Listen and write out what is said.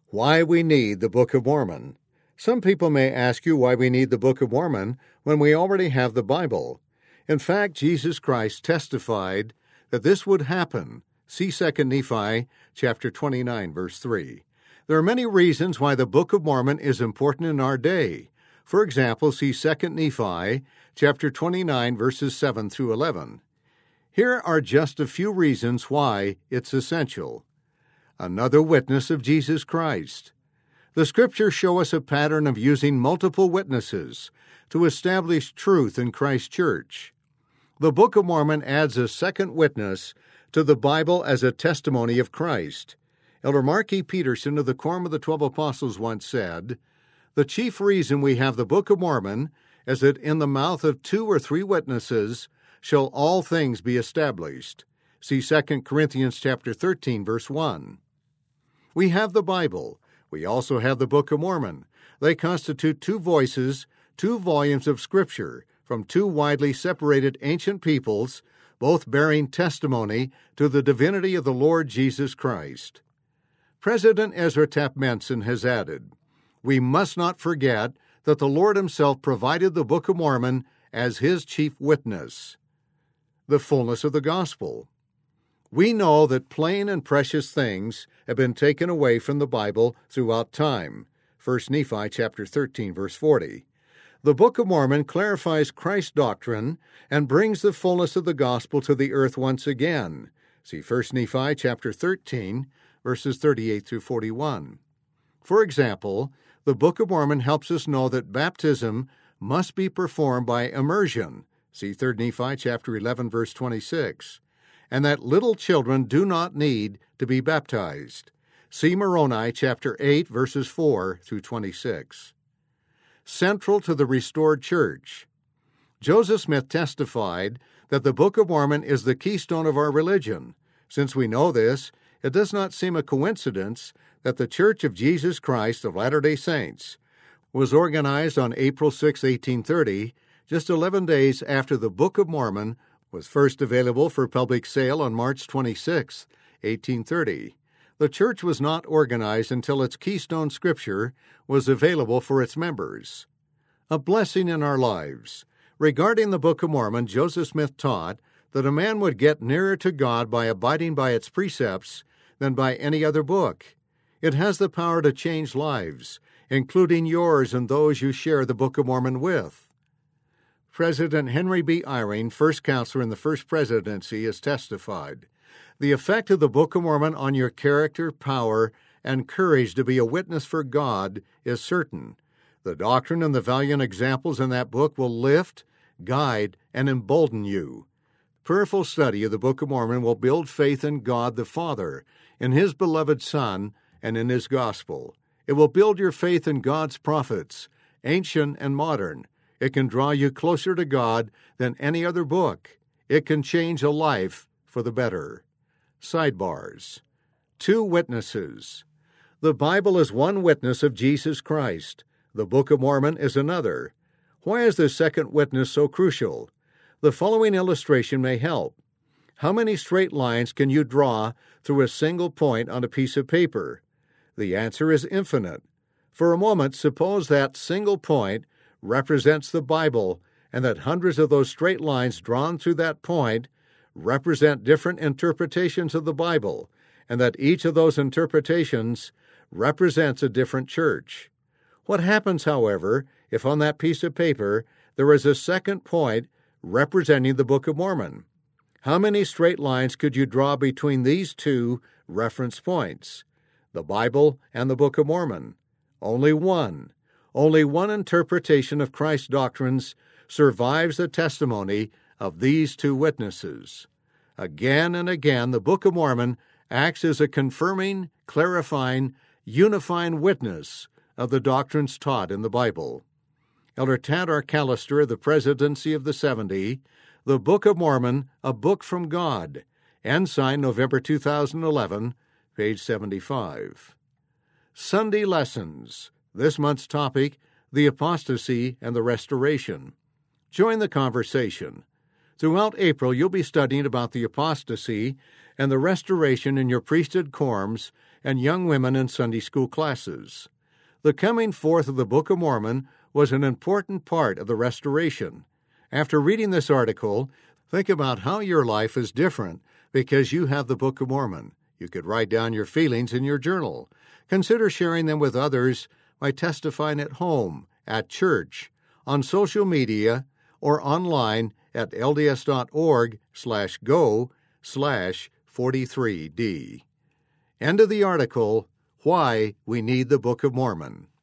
Why we need the Book of Mormon. Some people may ask you why we need the Book of Mormon when we already have the Bible. In fact, Jesus Christ testified that this would happen. See 2 Nephi chapter 29, verse 3. There are many reasons why the Book of Mormon is important in our day. For example, see 2 Nephi chapter 29, verses 7 through 11. Here are just a few reasons why it's essential. Another witness of Jesus Christ. The Scriptures show us a pattern of using multiple witnesses to establish truth in Christ's church. The Book of Mormon adds a second witness to the Bible as a testimony of Christ. Elder Mark E. Peterson of the Quorum of the 12 Apostles once said, "The chief reason we have the Book of Mormon is that in the mouth of 2 or 3 witnesses shall all things be established." See 2 Corinthians chapter 13, verse 1. We have the Bible. We also have the Book of Mormon. They constitute 2 voices, 2 volumes of Scripture from 2 widely separated ancient peoples, both bearing testimony to the divinity of the Lord Jesus Christ. President Ezra Taft Benson has added, "We must not forget that the Lord Himself provided the Book of Mormon as His chief witness." The fullness of the gospel. We know that plain and precious things have been taken away from the Bible throughout time. 1 Nephi chapter 13, verse 40. The Book of Mormon clarifies Christ's doctrine and brings the fullness of the gospel to the earth once again. See 1 Nephi chapter 13, verses 38 through 41. For example, the Book of Mormon helps us know that baptism must be performed by immersion. See 3 Nephi chapter 11, verse 26. And that little children do not need to be baptized. See Moroni chapter 8, verses 4 through 26. Central to the restored church. Joseph Smith testified that the Book of Mormon is the keystone of our religion. Since we know this, it does not seem a coincidence that the Church of Jesus Christ of Latter-day Saints was organized on April 6, 1830, just 11 days after the Book of Mormon was first available for public sale on March 26, 1830. The church was not organized until its keystone scripture was available for its members. A blessing in our lives. Regarding the Book of Mormon, Joseph Smith taught that a man would get nearer to God by abiding by its precepts than by any other book. It has the power to change lives, including yours and those you share the Book of Mormon with. President Henry B. Eyring, first counselor in the First Presidency, has testified, "The effect of the Book of Mormon on your character, power, and courage to be a witness for God is certain. The doctrine and the valiant examples in that book will lift, guide, and embolden you. Prayerful study of the Book of Mormon will build faith in God the Father, in His beloved Son, and in His gospel. It will build your faith in God's prophets, ancient and modern. It can draw you closer to God than any other book. It can change a life for the better." Sidebars. 2 witnesses. The Bible is one witness of Jesus Christ. The Book of Mormon is another. Why is the second witness so crucial? The following illustration may help. How many straight lines can you draw through a single point on a piece of paper? The answer is infinite. For a moment, suppose that single point represents the Bible and that hundreds of those straight lines drawn through that point represent different interpretations of the Bible, and that each of those interpretations represents a different church. What happens, however, if on that piece of paper there is a second point representing the Book of Mormon? How many straight lines could you draw between these 2 reference points, the Bible and the Book of Mormon? Only one. Only one interpretation of Christ's doctrines survives the testimony of these 2 witnesses. Again and again, the Book of Mormon acts as a confirming, clarifying, unifying witness of the doctrines taught in the Bible. Elder Tad R. Callister of the Presidency of the 70, The Book of Mormon, A Book from God, Ensign, November 2011, page 75. Sunday Lessons. This month's topic, the apostasy and the restoration. Join the conversation. Throughout April, you'll be studying about the apostasy and the restoration in your priesthood quorums and young women in Sunday school classes. The coming forth of the Book of Mormon was an important part of the restoration. After reading this article, think about how your life is different because you have the Book of Mormon. You could write down your feelings in your journal. Consider sharing them with others by testifying at home, at church, on social media, or online at lds.org/go/43d. End of the article, Why We Need the Book of Mormon.